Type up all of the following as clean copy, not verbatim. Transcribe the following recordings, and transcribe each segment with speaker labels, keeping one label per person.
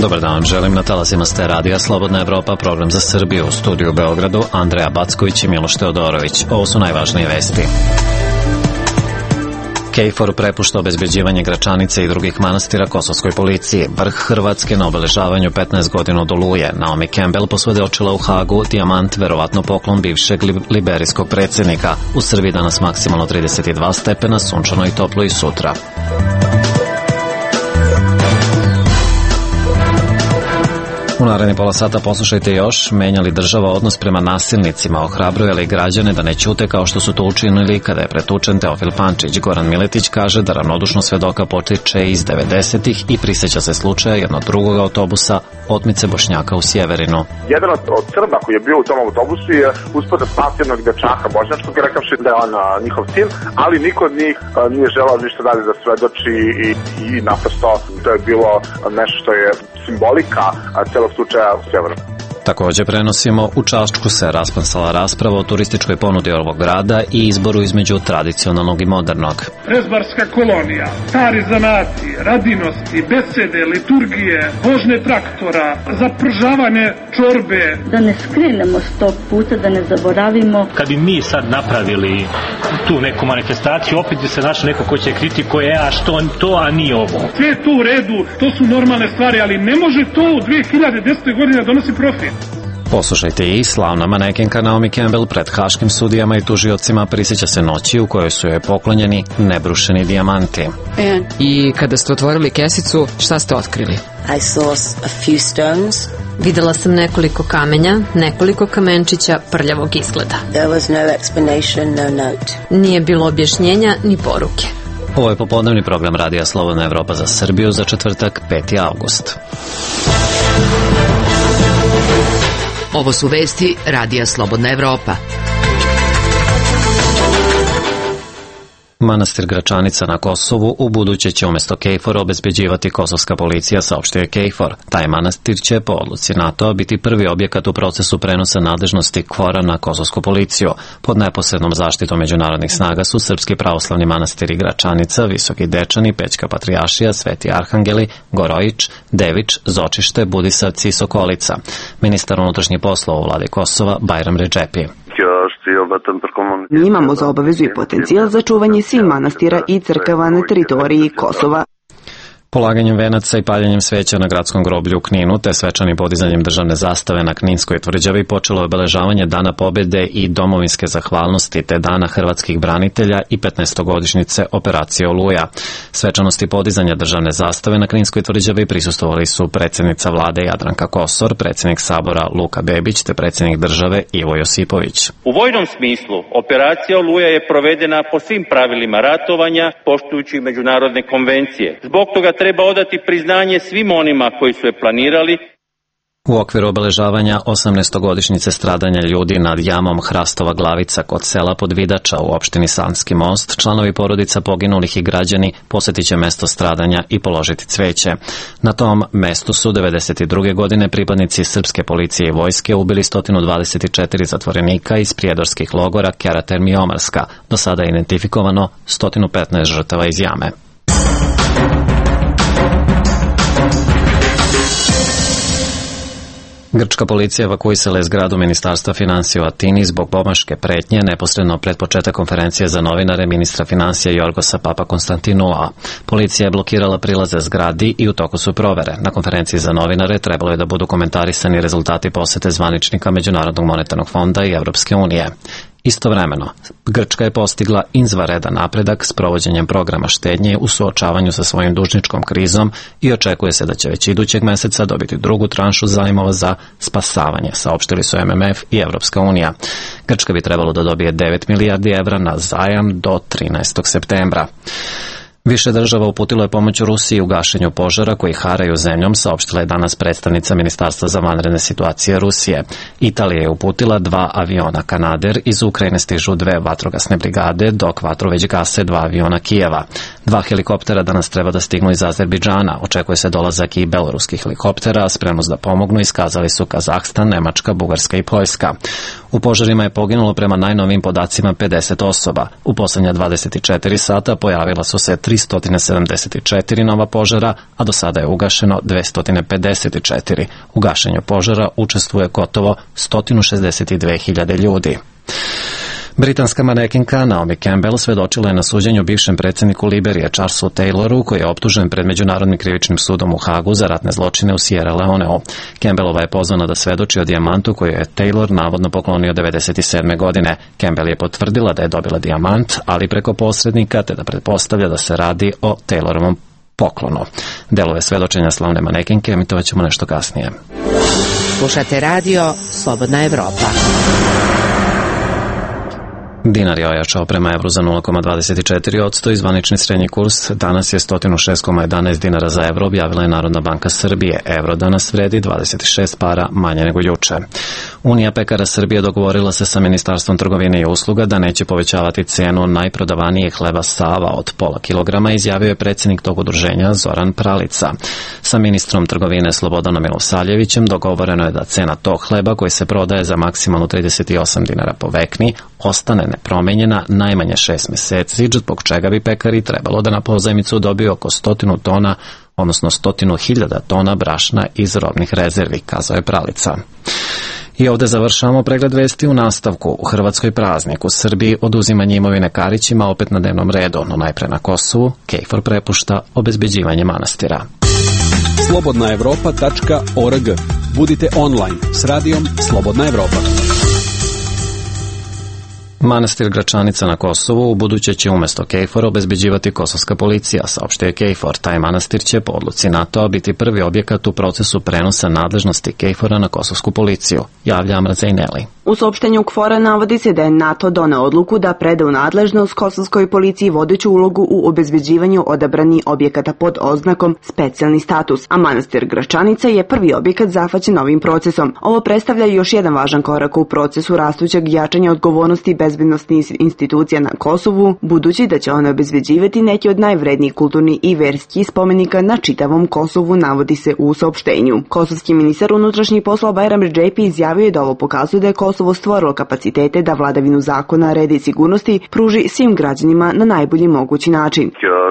Speaker 1: Dobar dan, želim na talasima ste radija Slobodna Evropa, program za Srbiju, u studiju u Beogradu, Andreja Backović i Miloš Teodorović. Ovo su najvažnije vesti. KFOR prepušta obezbeđivanje Gračanice i drugih manastira kosovskoj policiji. Vrh Hrvatske na obeležavanju 15 godina od Oluje. Naomi Campbell posvedočila u Hagu dijamant, verovatno poklon bivšeg liberijskog predsjednika. U Srbiji danas maksimalno 32 stepena, sunčano i toplo i sutra. U naredni pola sata poslušajte još, menja li država odnos prema nasilnicima, ohrabruje li građane da ne ćute kao što su to učinili kada je pretučen Teofil Pančić. Goran Miletić kaže da ravnodušno svedoka potiče iz 90-ih i prisjeća se slučaja jednog drugog autobusa, otmice Bošnjaka u Sjeverinu.
Speaker 2: Jedan od Srba koji je bio u tom autobusu je uspio da spasi jednog dečaka bošnjačkog, rekavši da je on njihov sin, ali niko od njih nije želao ništa dalje da svedoči i naprosto to je bilo nešto što je simbolika celog slučaja u Sjeveru.
Speaker 1: Također prenosimo, u Čačku se raspansala rasprava o turističkoj ponudi ovog grada i izboru između tradicionalnog i modernog.
Speaker 3: Rezbarska kolonija, stari zanati, radinosti, besede, liturgije, vožnje traktora, zapržavanje čorbe. Da ne skrenemo s tog puta, da ne zaboravimo.
Speaker 4: Kad bi mi sad napravili tu neku manifestaciju, opet bi se našao neko ko će kritikuje, a što to, a nije ovo.
Speaker 3: Sve je to u redu, to su normalne stvari, ali ne može to u 2010. godine donosi profit.
Speaker 1: Poslušajte i slavna manekenka Naomi Campbell pred haškim sudijama i tužiocima prisjeća se noći u kojoj su joj poklonjeni nebrušeni dijamanti.
Speaker 5: I kada ste otvorili kesicu, šta ste otkrili?
Speaker 6: I saw a few stones.
Speaker 7: Videla sam nekoliko kamenja, nekoliko kamenčića prljavog izgleda.
Speaker 6: There was no explanation, no note.
Speaker 7: Nije bilo objašnjenja ni poruke.
Speaker 1: Ovo je popodnevni program Radija Slobodna Evropa za Srbiju za četvrtak 5. avgust.
Speaker 5: Ovo su vesti Radija Slobodna Evropa.
Speaker 1: Manastir Gračanica na Kosovu u buduće će umjesto KFOR obezbeđivati kosovska policija, saopštio je KFOR. Taj manastir će po odluci NATO biti prvi objekat u procesu prenosa nadležnosti KFOR-a na kosovsku policiju. Pod neposrednom zaštitom međunarodnih snaga su srpski pravoslavni manastiri Gračanica, Visoki Dečani, Pećka Patrijaršija, Sveti Arhangeli, Gorojić, Dević, Zočište, Budisavci i Sokolica. Ministar unutrašnjih poslova u vladi Kosova Bajram Redžepi.
Speaker 8: Mi imamo za obavezu i potencijal za čuvanje svih manastira i crkava na teritoriji Kosova.
Speaker 1: Polaganjem venaca i paljenjem sveća na gradskom groblju u Kninu, te svečanim podizanjem državne zastave na Kninskoj tvrđavi počelo je obeležavanje Dana pobjede i domovinske zahvalnosti, te Dana hrvatskih branitelja i 15-godišnjice operacije Oluja. Svečanosti podizanja državne zastave na Kninskoj tvrđavi prisustvovali su predsjednica vlade Jadranka Kosor, predsjednik Sabora Luka Bebić, te predsjednik države Ivo Josipović.
Speaker 9: U vojnom smislu operacija Oluja je provedena po svim pravilima ratovanja, poštujući međunarodne konvencije. Zbog toga treba odati priznanje svim onima koji su je planirali.
Speaker 1: U okviru obeležavanja 18-godišnjice stradanja ljudi nad jamom Hrastova Glavica kod sela Podvidača u opštini Sanski Most, članovi porodica poginulih i građani posjetit će mesto stradanja i položiti cveće. Na tom mestu su 1992. godine pripadnici srpske policije i vojske ubili 124 zatvorenika iz prijedorskih logora Keraterm i Omarska. Do sada je identifikovano 115 žrtava iz jame. Grčka policija evakuisala je zgradu Ministarstva financija u Atini zbog bombardske pretnje neposredno pred početak konferencije za novinare ministra financija Jorgosa Papakonstantinua. Policija je blokirala prilaze zgradi i u toku su provere. Na konferenciji za novinare trebalo je da budu komentarisani rezultati posete zvaničnika Međunarodnog monetarnog fonda i Evropske unije. Istovremeno, Grčka je postigla izvanredan napredak s provođenjem programa štednje u suočavanju sa svojim dužničkom krizom i očekuje se da će već idućeg meseca dobiti drugu tranšu zajmova za spasavanje, saopštili su MMF i Evropska unija. Grčka bi trebalo da dobije 9 milijardi evra na zajam do 13. septembra. Više država uputilo je pomoć Rusiji u gašenju požara koji haraju zemljom, saopštila je danas predstavnica Ministarstva za vanredne situacije Rusije. Italija je uputila 2 aviona Kanader, iz Ukrajine stižu 2 vatrogasne brigade, dok vatru već gase 2 aviona Kijeva. 2 helikoptera danas treba da stignu iz Azerbejdžana, očekuje se dolazak i beloruskih helikoptera, a spremnost da pomognu iskazali su Kazahstan, Nemačka, Bugarska i Poljska. U požarima je poginulo prema najnovijim podacima 50 osoba. U poslednja 24 sata pojavila su se 374 nova požara, a do sada je ugašeno 254. U gašenju požara učestvuje gotovo 162.000 ljudi. Britanska manekinka Naomi Campbell svedočila je na suđenju bivšem predsjedniku Liberije Charlesu Tayloru, koji je optužen pred Međunarodnim krivičnim sudom u Hagu za ratne zločine u Sierra Leoneu. Campbellova je pozvana da svedoči o dijamantu koju je Taylor navodno poklonio 1997. godine. Campbell je potvrdila da je dobila dijamant, ali preko posrednika, te da pretpostavlja da se radi o Taylorovom poklonu. Delove svedočenja slavne manekinke emitovat ćemo nešto kasnije.
Speaker 5: Slušate radio Slobodna Evropa.
Speaker 1: Dinar je ojačao prema evru za 0,24% i zvanični srednji kurs danas je 106,11 dinara za evro, objavila je Narodna banka Srbije. Evro danas vredi 26 para manje nego juče. Unija pekara Srbije dogovorila se sa Ministarstvom trgovine i usluga da neće povećavati cenu najprodavanijeg hleba Sava od pola kilograma, izjavio je predsjednik tog udruženja Zoran Pralica. Sa ministrom trgovine Slobodanom Milosavljevićem dogovoreno je da cena tog hleba koji se prodaje za maksimalno 38 dinara po vekni ostane nepromenjena najmanje 6 meseci, zbog čega bi pekari trebalo da na pozajmicu dobiju oko 100 tona, odnosno 100.000 tona brašna iz robnih rezervi, kazao je Pralica. I ovde završavamo pregled vesti u nastavku. U Hrvatskoj praznik, u Srbiji oduzimanje imovine Karićima opet na dnevnom redu, no najpre na Kosovu KFOR prepušta obezbeđivanje manastira.
Speaker 10: slobodnaevropa.org. Budite online s radijom Slobodna Evropa.
Speaker 1: Manastir Gračanica na Kosovu u buduće će umjesto KFOR obezbeđivati kosovska policija, saopštio je KFOR. Taj manastir će po odluci NATO biti prvi objekat u procesu prenosa nadležnosti KFOR-a na kosovsku policiju, javlja Amra Zajneli.
Speaker 8: U saopštenju KFOR-a navodi se da je NATO doneo odluku da preda u nadležnost kosovskoj policiji vodeću ulogu u obezbeđivanju odabranih objekata pod oznakom specijalni status, a manastir Gračanica je prvi objekat zahvaćen ovim procesom. Ovo predstavlja još jedan važan korak u procesu rastućeg jačanja odgovornosti bezbednosnih institucija na Kosovu, budući da će one obezbeđivati neki od najvrednijih kulturnih i verskih spomenika na čitavom Kosovu, navodi se u saopštenju. Kosovski ministar unutrašnjih poslova Bajram Redžepi izjavio je da ovo pokazuje da je Kosovo stvorilo kapacitete da vladavinu zakona, reda i sigurnosti pruži svim građanima na najbolji mogući način.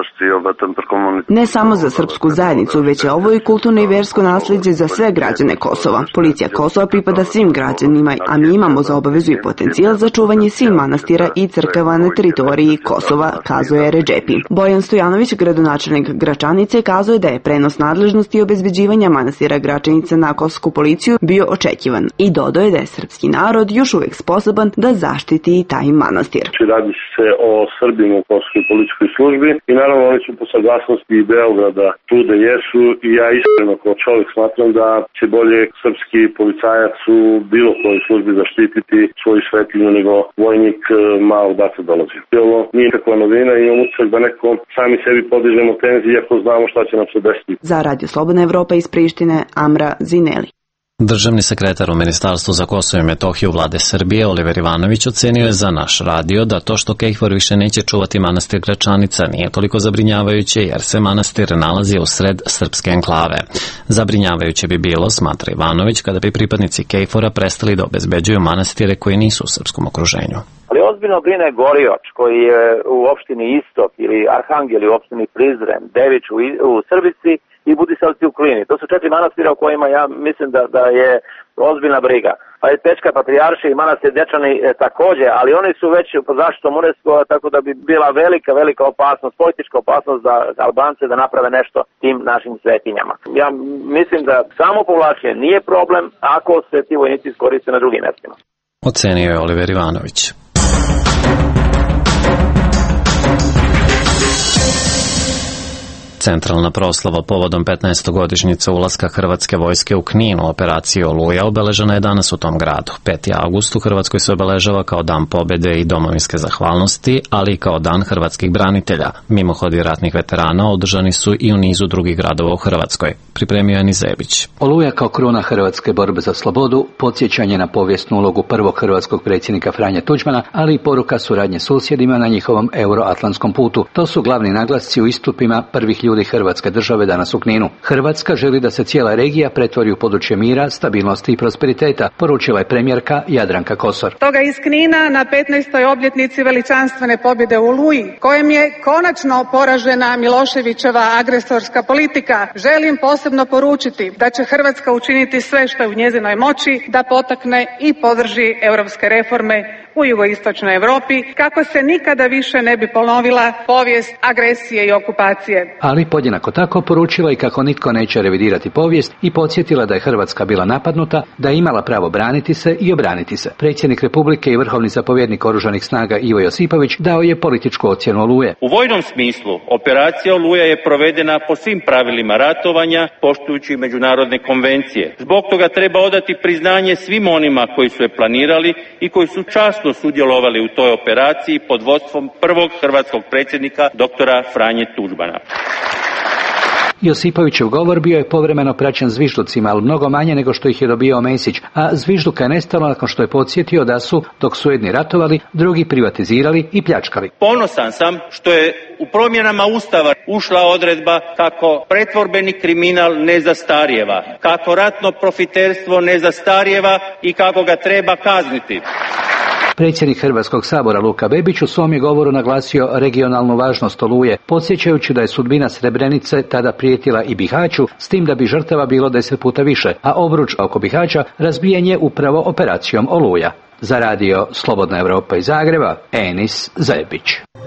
Speaker 8: Ne samo za srpsku zajednicu, već je ovo i kulturno i versko nasleđe za sve građane Kosova. Policija Kosova pripada svim građanima, a mi imamo za obavezu i potencijal za čuvanje svih manastira i crkava na teritoriji Kosova, kazuje Redžepi. Bojan Stojanović, gradonačelnik Gračanice, kazuje da je prenos nadležnosti obezbeđivanja manastira Gračanica na kosovsku policiju bio očekivan i dodao je da je srpski narod još uvek sposoban da zaštiti taj manastir.
Speaker 11: Radi se o Srbima u kosovskoj policijskoj službi i naravno oni su po saglasnosti i Beograda tu da jesu i ja iskreno kao čovjek smatram da će bolje srpski policajac u bilo kojoj službi zaštititi svoju svetinju nego vojnik malo odatle dolazi. Ovo nije nikakva novina i imam utisak da neko sami sebi podižemo tenzije ako znamo šta će nam se desiti.
Speaker 8: Za Radio Slobodna Evropa iz Prištine, Amra Zineli.
Speaker 1: Državni sekretar u Ministarstvu za Kosovo i Metohiju Vlade Srbije, Oliver Ivanović, ocenio je za naš radio da to što KFOR više neće čuvati manastir Gračanica nije toliko zabrinjavajuće jer se manastir nalazi u sred srpske enklave. Zabrinjavajuće bi bilo, smatra Ivanović, kada bi pripadnici KFOR-a prestali da obezbeđuju manastire koji nisu u srpskom okruženju.
Speaker 12: Ali ozbiljno brine Gorioč koji je u opštini Istok ili Arhangel u opštini Prizren, Dević u Srbici i Budisavci u Klini. To su 4 manastira u kojima ja mislim da je ozbiljna briga. Pa je Pečka Patrijaršija i manastir Dečani također, ali oni su već pod zaštitom UNESCO, tako da bi bila velika opasnost, politička opasnost za Albance da naprave nešto tim našim svetinjama. Ja mislim da samo povlačenje nije problem ako se ti vojnici iskoriste na drugim mjestima.
Speaker 1: Ocenio je Oliver Ivanović. Centralna proslava povodom 15-godišnjice ulaska Hrvatske vojske u Knin u operaciji Oluja obeležena je danas u tom gradu. 5. avgust u Hrvatskoj se obeležava kao dan pobjede i domovinske zahvalnosti, ali i kao dan hrvatskih branitelja. Mimohodi ratnih veterana održani su i u nizu drugih gradova u Hrvatskoj. Pripremio je Nizebić.
Speaker 13: Oluja kao kruna hrvatske borbe za slobodu, podsjećanje na povijesnu ulogu prvog hrvatskog predsjednika Franje Tuđmana, ali i poruka suradnje susjedima na njihovom euroatlantskom putu. To su glavni naglasci u istupima prvih ljudi ljudi Hrvatske države danas u Kninu. Hrvatska želi da se cijela regija pretvori u područje mira, stabilnosti i prosperiteta, poručila je premijerka Jadranka Kosor.
Speaker 14: Toga iz Knina na 15. obljetnici veličanstvene pobjede u Oluji, kojem je konačno poražena Miloševićeva agresorska politika, želim posebno poručiti da će Hrvatska učiniti sve što je u njezinoj moći da potakne i podrži europske reforme u jugoistočnoj Europi kako se nikada više ne bi ponovila povijest agresije i okupacije.
Speaker 13: Ali podjednako tako poručila i kako nitko neće revidirati povijest i podsjetila da je Hrvatska bila napadnuta, da je imala pravo braniti se i obraniti se. Predsjednik Republike i vrhovni zapovjednik Oružanih snaga Ivo Josipović dao je političku ocjenu Oluje.
Speaker 9: U vojnom smislu operacija Oluja je provedena po svim pravilima ratovanja, poštujući međunarodne konvencije. Zbog toga treba odati priznanje svim onima koji su je planirali i koji su časno sudjelovali u toj operaciji pod vodstvom prvog hrvatskog predsjednika doktora Franje Tuđmana.
Speaker 13: Josipovićev govor bio je povremeno praćen zvižducima, ali mnogo manje nego što ih je dobio Mesić, a zvižduka je nestalo nakon što je podsjetio da su, dok su jedni ratovali, drugi privatizirali i pljačkali.
Speaker 9: Ponosan sam što je u promjenama Ustava ušla odredba kako pretvorbeni kriminal ne zastarijeva, kako ratno profiterstvo ne zastarijeva i kako ga treba kazniti.
Speaker 13: Predsjednik Hrvatskog sabora Luka Bebić u svom je govoru naglasio regionalnu važnost Oluje, podsjećajući da je sudbina Srebrenice tada prijetila i Bihaću, s tim da bi žrtava bilo 10 puta više, a obruč oko Bihaća razbijen je upravo operacijom Oluja. Za radio Slobodna Europa iz Zagreba, Enis Zebić.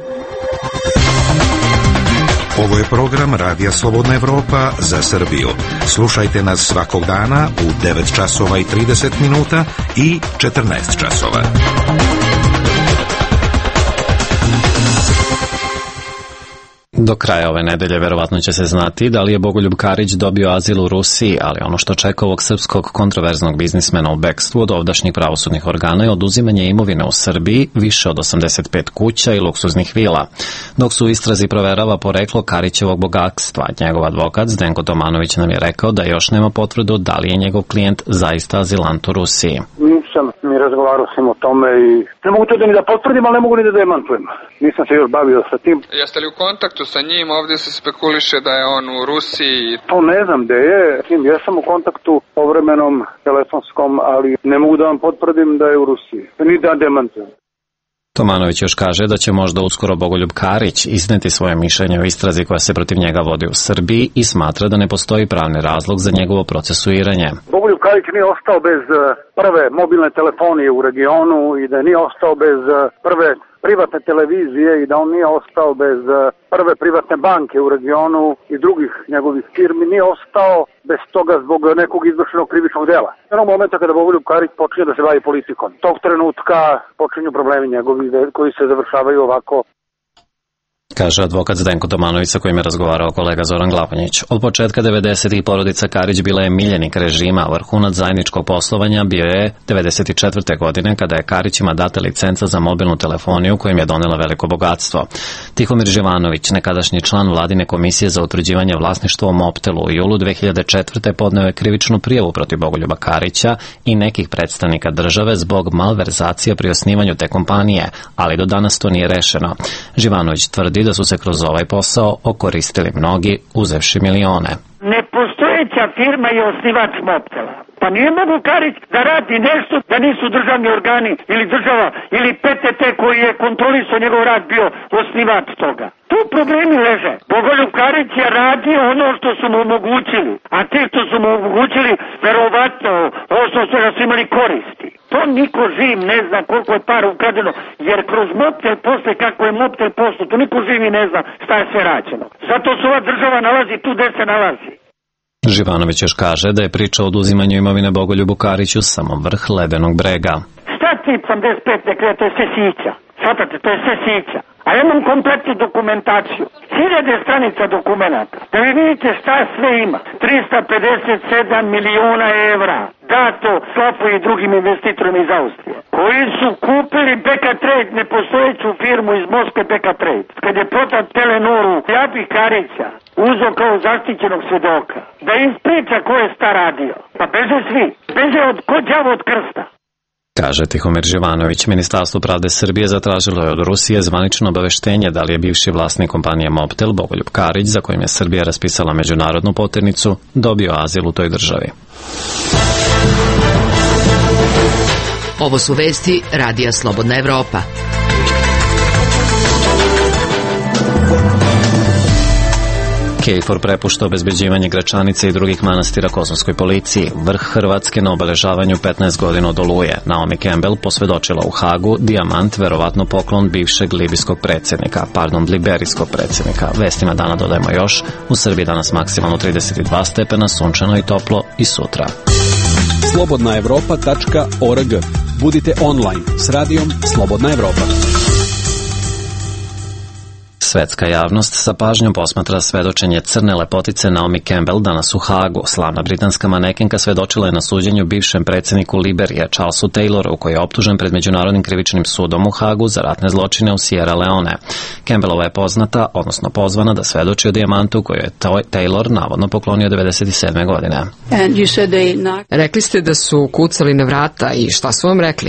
Speaker 15: Ovo je program Radija Slobodna Europa za Srbiju. Slušajte nas svakog dana u 9 časova i 30 minuta i 14 časova.
Speaker 1: Do kraja ove nedelje verovatno će se znati da li je Bogoljub Karić dobio azil u Rusiji, ali ono što čeka ovog srpskog kontroverznog biznismena u bekstvu od ovdašnjih pravosudnih organa je oduzimanje imovine u Srbiji, više od 85 kuća i luksuznih vila. Dok su u istrazi proverava poreklo Karićevog bogatstva, njegov advokat Zdenko Tomanović nam je rekao da još nema potvrdu da li je njegov klijent zaista azilant u Rusiji.
Speaker 16: Nisam ni razgovarao sam o tome i ne mogu to da ni da potvrdim, ali ne mogu ni da demantujem. Nisam se još bavio sa tim.
Speaker 17: Jeste li u kontaktu sa njim? Ovdje se spekuliše da je on u Rusiji.
Speaker 16: To ne znam gde je. Ja sam u kontaktu povremenom telefonskom, ali ne mogu da vam potvrdim da je u Rusiji. Ni da demantujem.
Speaker 1: Tomanović još kaže da će možda uskoro Bogoljub Karić izneti svoje mišljenje o istrazi koja se protiv njega vodi u Srbiji i smatra da ne postoji pravni razlog za njegovo procesuiranje.
Speaker 16: Bogoljub Karić nije ostao bez prve mobilne telefonije u regionu i da nije ostao bez prve privatne televizije i da on nije ostao bez prve privatne banke u regionu i drugih njegovih firmi, nije ostao bez toga zbog nekog izvršenog krivičnog dela. Jednog momenta kada Bogoljub Karić počinje da se bavi politikom, tog trenutka počinju problemi njegovi koji se završavaju ovako.
Speaker 1: Kaže advokat Zdenko Tomanović sa kojim je razgovarao kolega Zoran Glavanjić. Od početka 90-ih porodica Karić bila je miljenik režima, a vrhunac zajedničkog poslovanja bio je 94. godine kada je Karićima data licenca za mobilnu telefoniju kojim je donela veliko bogatstvo. Tihomir Živanović, nekadašnji član vladine komisije za utvrđivanje vlasništva u Mobtelu, u julu 2004. podneo je krivičnu prijavu protiv Bogoljuba Karića i nekih predstavnika države zbog malverzacija pri osnivanju te kompanije, ali do danas to nije rešeno. Živanović tvrdi da su se kroz ovaj posao okoristili mnogi, uzevši milione.
Speaker 18: Nepostojeća firma je osnivač Mobtela. Pa nije mogu Karić da radi nešto da nisu državni organi ili država ili PTT koji je kontrolisao njegov rad bio osnivač toga. Tu problemi leže. Bogoljub Karić je radio ono što su mu omogućili, a ti što su mu omogućili verovatno osnovno svega su imali koristi. To niko živ ne zna koliko je para ukradeno, jer kroz Mobtel posle kako je Mobtel postao, to niko živi ne zna šta je sve rađeno. Zato se ova država nalazi tu gde se nalazi.
Speaker 1: Živanović još kaže da je priča o oduzimanju imovine Bogoljubu Kariću samo vrh ledenog brega.
Speaker 18: Šta ti 85 dekreta, to je sve sića. Svatate, to je sve sića. A ja imam kompletnu dokumentaciju. 1000 stranica dokumenta. Da vi vidite šta sve ima. 357 miliona evra dato Slopu i drugim investitorima iz Austrije, koji su kupili BK Trade, nepostojeću firmu iz Moskve BK Trade. Kad je prodat Telenoru, ja bih Karića uzeo kao zaštićenog svjedoka. Da im priča ko je šta radio. Pa beže svi. Beže od ko đavo od krsta.
Speaker 1: kaže Tihomir Živanović. Ministarstvo pravde Srbije zatražilo je od Rusije zvanično obaveštenje da li je bivši vlasnik kompanije Mobtel, Bogoljub Karić, za kojim je Srbija raspisala međunarodnu poternicu, dobio azil u toj državi.
Speaker 5: Ovo su vesti Radija Slobodna Evropa.
Speaker 1: KFOR prepušta obezbeđivanje Gračanice i drugih manastira kosovskoj policiji. Vrh Hrvatske na obeležavanju 15 godina od Oluje. Naomi Campbell posvedočila u Hagu dijamant, verovatno poklon bivšeg liberijskog predsjednika. Vestima dana dodajemo još. U Srbiji danas maksimalno 32 stepena, sunčano i toplo i sutra.
Speaker 10: slobodnaevropa.org. Budite online s radijom Slobodna Evropa.
Speaker 1: Svetska javnost sa pažnjom posmatra svedočenje crne lepotice Naomi Campbell danas u Hagu. Slavna britanska manekenka svedočila je na suđenju bivšem predsjedniku Liberije Charlesu Tayloru, koji je optužen pred Međunarodnim krivičnim sudom u Hagu za ratne zločine u Sierra Leone. Campbellova je poznata, odnosno pozvana da svedoči o dijamantu koju je Taylor navodno poklonio 1997. godine.
Speaker 7: Rekli ste da su kucali na vrata i šta su vam rekli?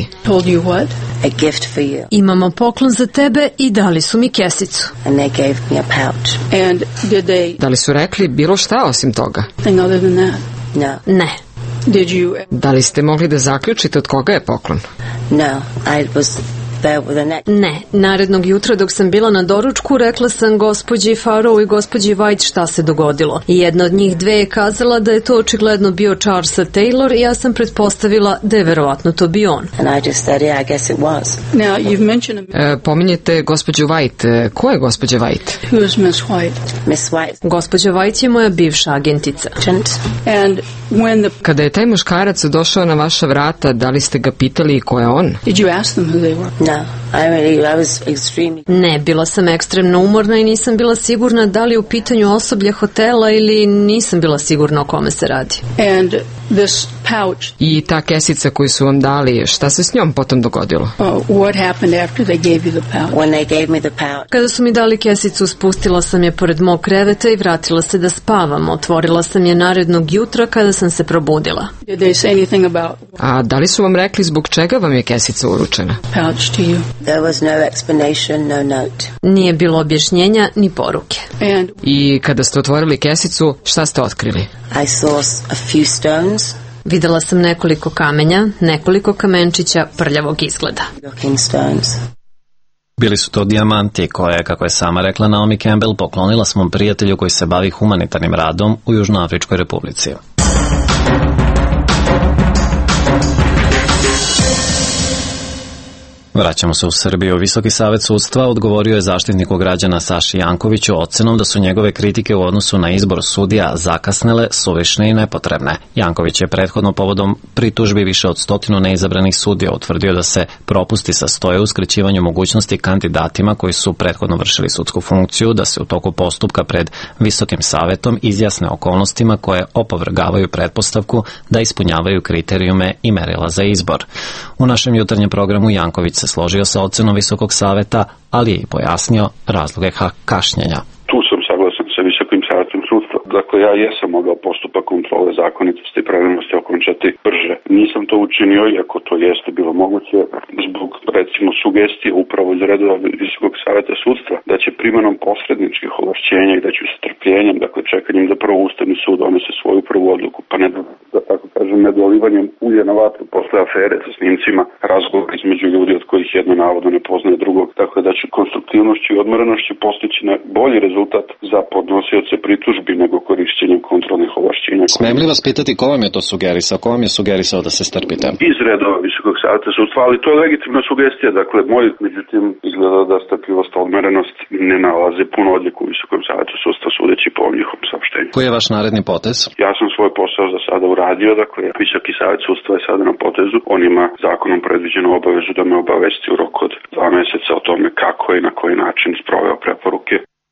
Speaker 7: Imamo poklon za tebe i dali su mi kesicu.
Speaker 6: And they gave me a pouch.
Speaker 7: And da li su rekli bilo šta osim toga?
Speaker 6: Other than that? No.
Speaker 7: Ne. Da li ste mogli da zaključite od koga je poklon?
Speaker 6: No, I was there with the next.
Speaker 7: Ne, narednog jutra dok sam bila na doručku rekla sam gospođi Farrow i gospođi White šta se dogodilo. I jedna od njih dve je kazala da je to očigledno bio Charles Taylor i ja sam pretpostavila da je verovatno to bio on.
Speaker 6: And I just said, yeah, I guess it was.
Speaker 7: Now, you've mentioned pominjete gospođu White. Ko je gospođa White?
Speaker 6: Who is Miss White? Miss White.
Speaker 7: Gospođa White je moja bivša agentica.
Speaker 6: And when
Speaker 7: Kada je taj muškarac došao na vaša vrata, da li ste ga pitali ko je on?
Speaker 6: Did you ask them who they were? No, I was extremely.
Speaker 7: Ne, bila sam ekstremno umorna i nisam bila sigurna da li je u pitanju osoblje hotela ili nisam bila sigurna o kome se radi.
Speaker 6: And this pouch.
Speaker 7: I ta kesica koju su vam dali, šta se s njom potom dogodilo?
Speaker 6: What happened after they gave you the pouch? When they gave me the pouch.
Speaker 7: Kada su mi dali kesicu, spustila sam je pored mog kreveta i vratila se da spavam. Otvorila sam je narednog jutra kada sam se probudila.
Speaker 6: Did they say anything about?
Speaker 7: A da li su vam rekli zbog čega vam je kesica uručena?
Speaker 6: Pouch to you. There was no explanation, no note.
Speaker 7: Nije bilo objašnjenja ni poruke.
Speaker 6: And
Speaker 7: I kada ste otvorili kesicu, šta ste otkrili?
Speaker 6: I saw a few stones.
Speaker 7: Videla sam nekoliko kamenja, nekoliko kamenčića prljavog izgleda.
Speaker 6: Looking stones.
Speaker 1: Bili su to dijamanti koje, kako je sama rekla Naomi Campbell, poklonila svom prijatelju koji se bavi humanitarnim radom u Južnoafričkoj Republici. Vraćamo se u Srbiju. Visoki savet sudstva odgovorio je zaštitniku građana Saši Jankoviću ocenom da su njegove kritike u odnosu na izbor sudija zakasnele, suvišne i nepotrebne. Janković je prethodno povodom pritužbi više od 100 neizabranih sudija utvrdio da se propusti sastoje u uskraćivanju mogućnosti kandidatima koji su prethodno vršili sudsku funkciju da se u toku postupka pred Visokim savetom izjasne okolnostima koje opovrgavaju pretpostavku da ispunjavaju kriterijume i merila za izbor. U našem jutarnjem programu Janković se složio sa ocenom Visokog saveta, ali je i pojasnio razloge kašnjenja.
Speaker 19: Tu sam saglasan sa Visokim savetom sudstva. Dakle, ja jesam mogao postupak kontrole zakonitosti i pravilnosti okončati brže. Nisam to učinio, iako to jeste bilo moguće, zbog, recimo, sugestije upravo iz redova Visokog saveta sudstva, da će primenom posredničkih ovlašćenja i da će strpljenjem, dakle, čekanjem da prvo Ustavni sud donese svoju prvu odluku, pa ne da tako kažem, ne dolivanjem ulja na vatru posle afere sa snimcima, razgovor između ljudi od kojih jedno navodno ne poznaje drugog, tako da će konstruktivnošću i odmerenošću postići na bolji rezultat za podnosioce pritužbi nego korišćenjem kontrolnih ovlašćenja.
Speaker 1: Smijem li vas pitati ko vam je to sugerisao? Ko vam je sugerisao da se strpite?
Speaker 19: Iz redova Visokog saveta sudstva, ali to je legitimna sugestija. Dakle, međutim, izgleda da strpljivost, odmerenost ne nalaze puno odliku u Visokom savetu sudstva sudeći po njihovom saopštenju.
Speaker 1: Koji je vaš naredni potez?
Speaker 19: Ja sam svoj posao za sada uradio, dakle, Visoki savet sudstva je sada na potezu. On ima zakonom predviđenu obavezu da me obavesti u roku od 2 meseca o tome kako i na koji način sproveo preporuke.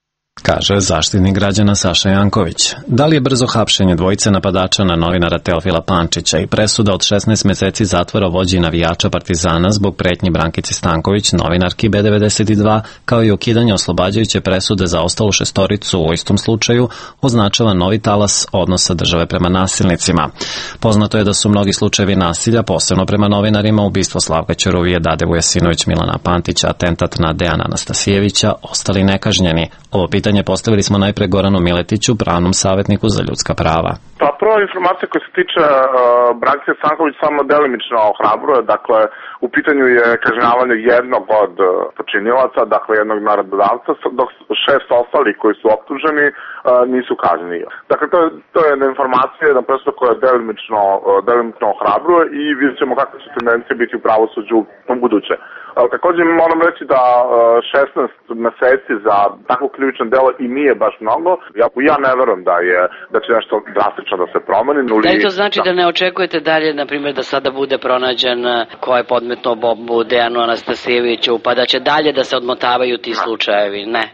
Speaker 1: kaže zaštitnik građana Saša Janković. Da li je brzo hapšenje dvojice napadača na novinara Teofila Pančića i presuda od 16 meseci zatvora vođi navijača Partizana zbog pretnji Brankici Stanković, novinarki B92, kao i ukidanje oslobađajuće presude za ostalu šestoricu u istom slučaju, označava novi talas odnosa države prema nasilnicima. Poznato je da su mnogi slučajevi nasilja, posebno prema novinarima, ubistvo Slavka Ćuruvije, Dade Vujasinović, Milana Pantića, atentat na Dejana Anastasijevića, ostali nekažnjeni. Ovo pitanje postavili smo najpre Goranu Miletiću, pravnom savjetniku za ljudska prava.
Speaker 2: Pa prva informacija koja se tiče Brankice Stanković samo delimično ohrabruje, dakle u pitanju je kažnjavanje jednog od počinilaca, dakle jednog naredodavca, dok 6 ostali koji su optuženi nisu kažnjeni. Dakle to je jedna informacija, jedna presuda koja delimično ohrabruje i vidjet ćemo kakve će tendencije biti u pravosuđu u buduće. Također moram reći da 16 meseci za takvo krivično delo i nije baš mnogo. Ja ne verujem da će nešto drastično da se promeni.
Speaker 6: Da li to znači da ne očekujete dalje, na primjer, da sada bude pronađen ko je podmetnuo bombu Dejanu Anastasijeviću, pa da će dalje da se odmotavaju ti slučajevi? Ne.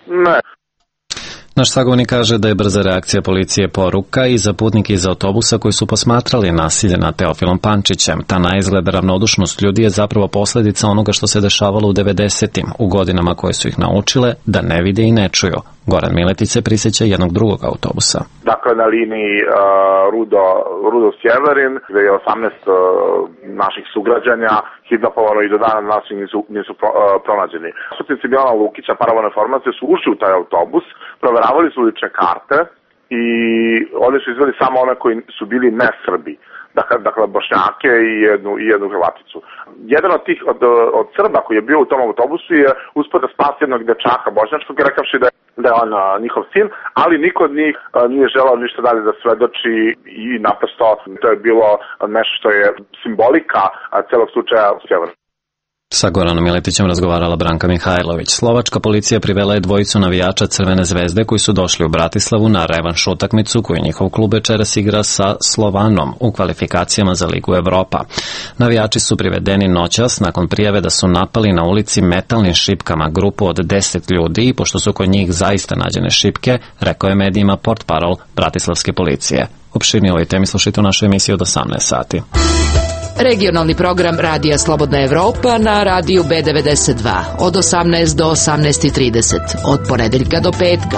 Speaker 1: Naš sagovornik kaže da je brza reakcija policije poruka i za putnike iz autobusa koji su posmatrali nasilje nad Teofilom Pančićem. Ta naizgled ravnodušnost ljudi je zapravo posljedica onoga što se dešavalo u 90-im, u godinama koje su ih naučile da ne vide i ne čuju. Goran Miletić se prisjeća jednog drugog autobusa.
Speaker 2: Dakle, na liniji Rudo-Sjeverin, gde je 18 naših sugrađanja kidnapovano i do dana nas nisu pronađeni. Sutnici Milana Lukića, paravane formacije, su ušli u taj autobus, proveravali su lične karte i oni su izveli samo one koji su bili ne Srbi. Dakle, Bošnjake i jednu Hrvaticu. Jedan od tih, od Srba koji je bio u tom autobusu je uspio da spasi jednog dečaka bošnjačkog, rekavši da je on njihov sin, ali niko od njih nije želao ništa dalje da svedoči i naprosto to je bilo nešto što je simbolika celog slučaja u Sjeveru.
Speaker 1: Sa Goranom Miletićem razgovarala Branka Mihajlović. Slovačka policija privela je dvojicu navijača Crvene zvezde koji su došli u Bratislavu na revanš utakmicu koju njihov klub večeras igra sa Slovanom u kvalifikacijama za Ligu Evropa. Navijači su privedeni noćas nakon prijave da su napali na ulici metalnim šipkama grupu od 10 ljudi i pošto su kod njih zaista nađene šipke, rekao je medijima portparol Bratislavske policije. Opširnije ovoj temi slušajte u našoj emisiji od 18 sati.
Speaker 5: Regionalni program Radija Slobodna Evropa na radiju B92 od 18 do 18:30 od ponedeljka do petka.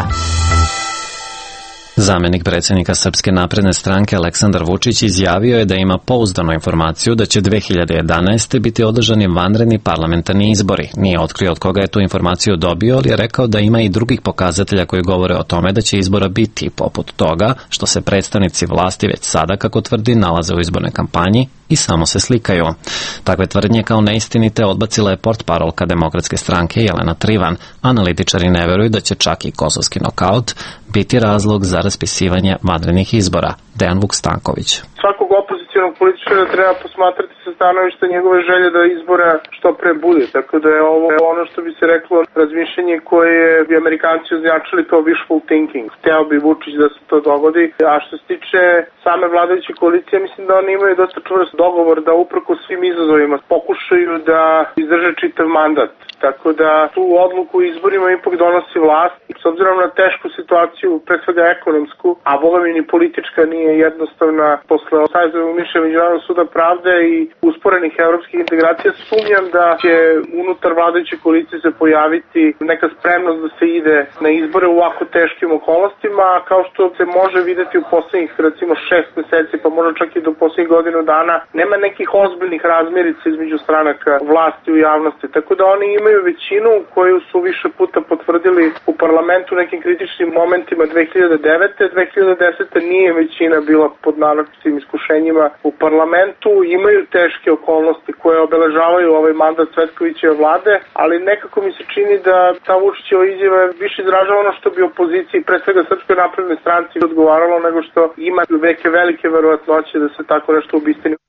Speaker 1: Zamenik predsjednika Srpske napredne stranke Aleksandar Vučić izjavio je da ima pouzdanu informaciju da će 2011. biti održani vanredni parlamentarni izbori. Nije otkrio od koga je tu informaciju dobio, ali je rekao da ima i drugih pokazatelja koji govore o tome da će izbora biti, poput toga što se predstavnici vlasti već sada, kako tvrdi, nalaze u izbornoj kampanji i samo se slikaju. Takve tvrdnje kao neistinite odbacila je portparolka Demokratske stranke Jelena Trivan. Analitičari ne veruju da će čak i kosovski nokaut biti razlog za raspisivanje vanrednih izbora. Dejan Vuk Stanković.
Speaker 20: Svakog opozicionog političara treba posmatrati sa stanovišta njegove želje da izbora što pre bude. Tako da je ovo ono što bi se reklo razmišljanje koje bi Amerikanci označili kao wishful thinking. Hteo bi Vučić da se to dogodi. A što se tiče same vladajuće koalicije, mislim da oni imaju dosta čvrst dogovor da uprko svim izazovima pokušaju da izdrže čitav mandat. Tako da tu odluku o izborima ipak donosi vlast. S obzirom na tešku situaciju, pre svega ekonomsku, a boga mi ni politička nije jednostavna, posle sajzovog mišljenja Međunarodnog suda pravde i usporenih evropskih integracija, sumnjam da će unutar vladajuće koalicije se pojaviti neka spremnost da se ide na izbore u ovako teškim okolnostima, kao što se može videti u poslednjih recimo 6 meseci, pa možda čak i do poslednjih godinu dana, nema nekih ozbiljnih razmirica između stranaka vlasti u javnosti. Tako da oni imaju većinu koju su više puta potvrdili u parlamentu u nekim kritičnim momentima 2009. 2010. nije većina bila pod naročitim iskušenjima u parlamentu. Imaju teške okolnosti koje obeležavaju ovaj mandat Cvetkovićeve vlade, ali nekako mi se čini da ta Vučićeva izjava više izražava ono što bi opoziciji, pre svega Srpskoj naprednoj stranci, odgovaralo nego što ima neke velike verovatnoće da se tako nešto obistini.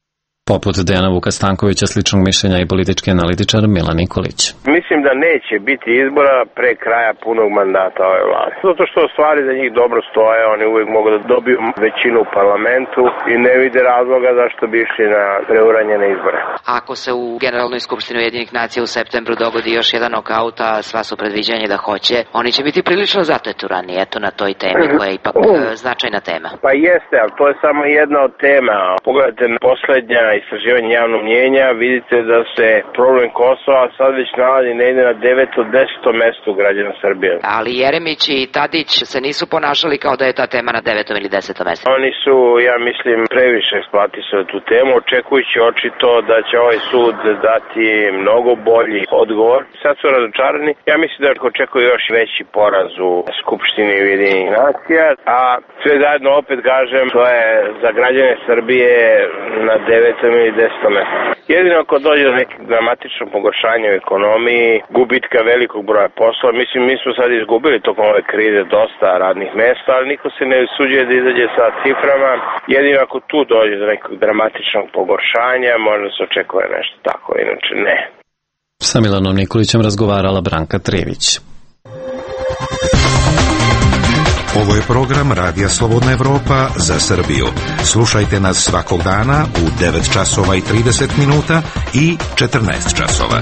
Speaker 1: Poput Dejana Vuka Stankovića, sličnog mišljenja i politički analitičar Milan Nikolić.
Speaker 21: Mislim da neće biti izbora pre kraja punog mandata ove vlade. Zato što stvari za njih dobro stoje, oni uvijek mogu da dobiju većinu u parlamentu i ne vide razloga zašto bi išli na preuranjene izbore.
Speaker 5: Ako se u Generalnoj skupštini Ujedinjenih nacija u septembru dogodi još jedan nokaut, a sva su predviđanja da hoće, oni će biti prilično zateturani, eto, na toj temi koja je ipak značajna tema.
Speaker 21: Pa jeste, ali to je samo jedna od tema. Pogledajte na poslednja istraživanje javnog mnjenja, vidite da se problem Kosova sad već nalazi negde na 9. 10. mestu građana Srbije.
Speaker 5: Ali Jeremić i Tadić se nisu ponašali kao da je ta tema na 9. ili 10. mestu.
Speaker 21: Oni su, ja mislim, previše eksploatisali tu temu, očekujući očito da će ovaj sud dati mnogo bolji odgovor. Sad su razočarani. Ja mislim da očekuju još veći poraz u Skupštini Ujedinjenih nacija, a sve zajedno opet kažem, to je za građane Srbije na 9. ili 10. mestu. Jedino ako dođe do nekog dramatičnog pogoršanja u ekonomiji, gubitka velikog broja posla, mislim, mi smo sad izgubili tokom ove krize dosta radnih mesta, ali niko se ne usuđuje da izađe sa ciframa. Jedino ako tu dođe do nekog dramatičnog pogoršanja, možda se očekuje nešto tako, inače ne.
Speaker 1: Sa Milanom Nikolićem razgovarala Branka Trević.
Speaker 15: Ovo je program Radija Slobodna Evropa za Srbiju. Slušajte nas svakog dana u 9 časova i 30 minuta i 14 časova.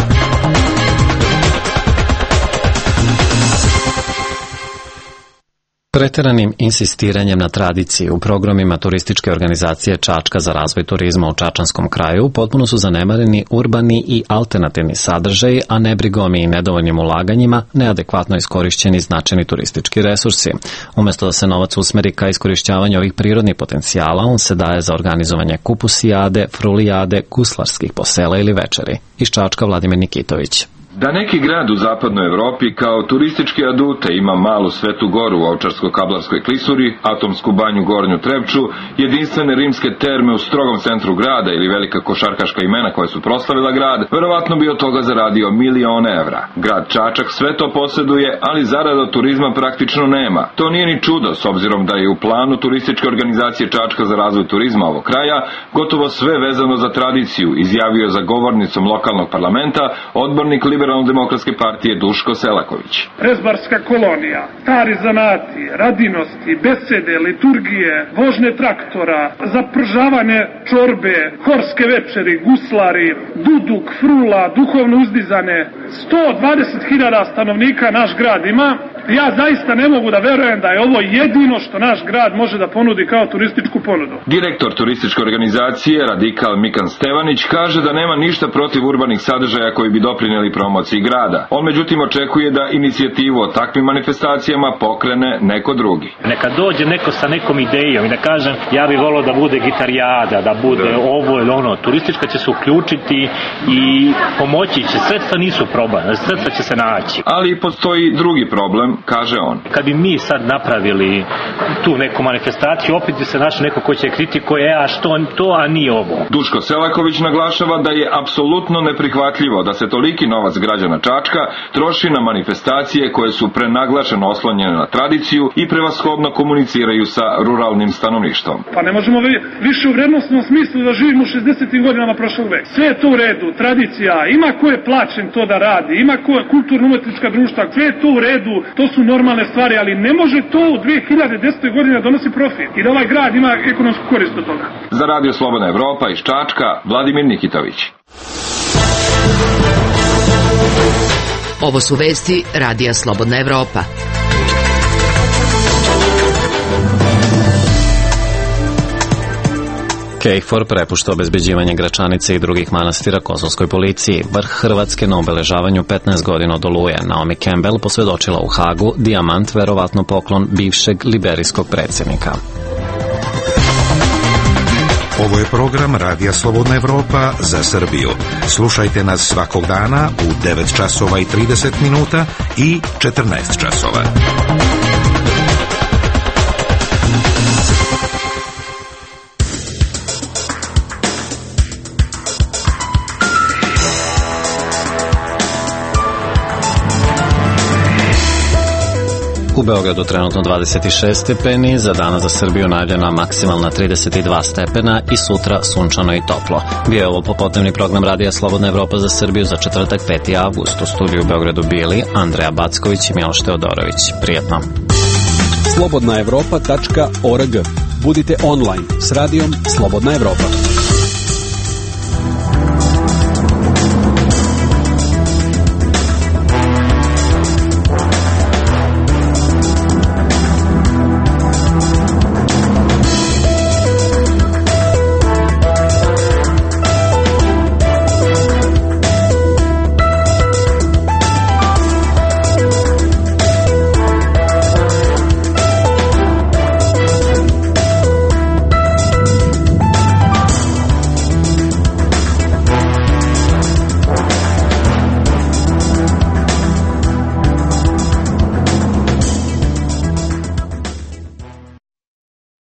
Speaker 1: Preteranim insistiranjem na tradiciji u programima turističke organizacije Čačka za razvoj turizma u Čačanskom kraju potpuno su zanemareni urbani i alternativni sadržaji, a nebrigom i nedovoljnim ulaganjima neadekvatno iskorišćeni značajni turistički resursi. Umesto da se novac usmeri ka iskorišćavanju ovih prirodnih potencijala, on se daje za organizovanje kupusijade, frulijade, guslarskih posela ili večeri. Iz Čačka Vladimir Nikitović.
Speaker 22: Da neki grad u zapadnoj Evropi kao turistički adute ima malu Svetu Goru u Ovčarsko-Kablarskoj klisuri, atomsku banju Gornju Trepču, jedinstvene rimske terme u strogom centru grada ili velika košarkaška imena koja su proslavila grad, verovatno bi od toga zaradio milione evra. Grad Čačak sve to posjeduje, ali zarada od turizma praktično nema. To nije ni čudo, s obzirom da je u planu turističke organizacije Čačka za razvoj turizma ovog kraja gotovo sve vezano za tradiciju, izjavio za govornicom lokalnog parlamenta odbornik Liberalno-demokratske partije Duško Selaković.
Speaker 3: Rezbarska kolonija, stari zanati, radinosti, besede, liturgije, vožnje traktora, zapržavanje čorbe, horske večeri, guslari, duduk, frula, duhovno uzdizane, 120.000 stanovnika naš grad ima. Ja zaista ne mogu da verujem da je ovo jedino što naš grad može da ponudi kao turističku ponudu.
Speaker 22: Direktor turističke organizacije, radikal Mikan Stevanić, kaže da nema ništa protiv urbanih sadržaja koji bi doprineli promociji grada. On međutim očekuje da inicijativu o takvim manifestacijama pokrene neko drugi.
Speaker 4: Neka dođe neko sa nekom idejom i da kažem, ja bih volio da bude gitarijada, da bude ovo ili ono. Turistička će se uključiti i pomoći će. Sredstva nisu problem, sredstva će se naći.
Speaker 22: Ali postoji drugi problem, kaže on.
Speaker 4: Kad bi mi sad napravili tu neku manifestaciju, opet bi se našao neko ko će kritikuje, a što to, a nije ovo.
Speaker 22: Duško Selaković naglašava da je apsolutno neprihvatljivo da se toliki novac građana Čačka troši na manifestacije koje su prenaglašeno oslonjene na tradiciju i prevashodno komuniciraju sa ruralnim stanovništvom.
Speaker 3: Pa ne možemo više u vrednostnom smislu da živimo u 60. godinama prošlog veka. Sve je to u redu, tradicija, ima ko je plaćen to da radi, ima ko je kulturno-umetnička društva, sve je to u redu, to su normalne stvari, ali ne može to u 2010. godine donosi profit i da ovaj grad ima ekonomsku korist od toga.
Speaker 22: Za Radio Slobodna Evropa iz Čačka, Vladimir Nikitović.
Speaker 5: Ovo su vesti Radija Slobodna Evropa.
Speaker 1: KFOR prepušta obezbeđivanje Gračanice i drugih manastira kosovskoj policiji. Vrh Hrvatske na obeležavanju 15 godina od Oluje. Naomi Campbell posvjedočila u Hagu, dijamant verovatno poklon bivšeg liberijskog predsjednika.
Speaker 15: Ovo je program Radija Slobodna Evropa za Srbiju. Slušajte nas svakog dana u 9 časova i 30 minuta i 14 časova.
Speaker 1: U Beogradu trenutno 26 stepeni, za danas za Srbiju najavljena maksimalna 32 stepena i sutra sunčano i toplo. Bio je ovo popodnevni program Radija Slobodna Evropa za Srbiju za četvrtak 5. avgust. U studiju u Beogradu bili Andreja Backović i Miloš Teodorović. Prijetno.
Speaker 10: Slobodnaevropa.org. Budite online s radijom Slobodna Evropa.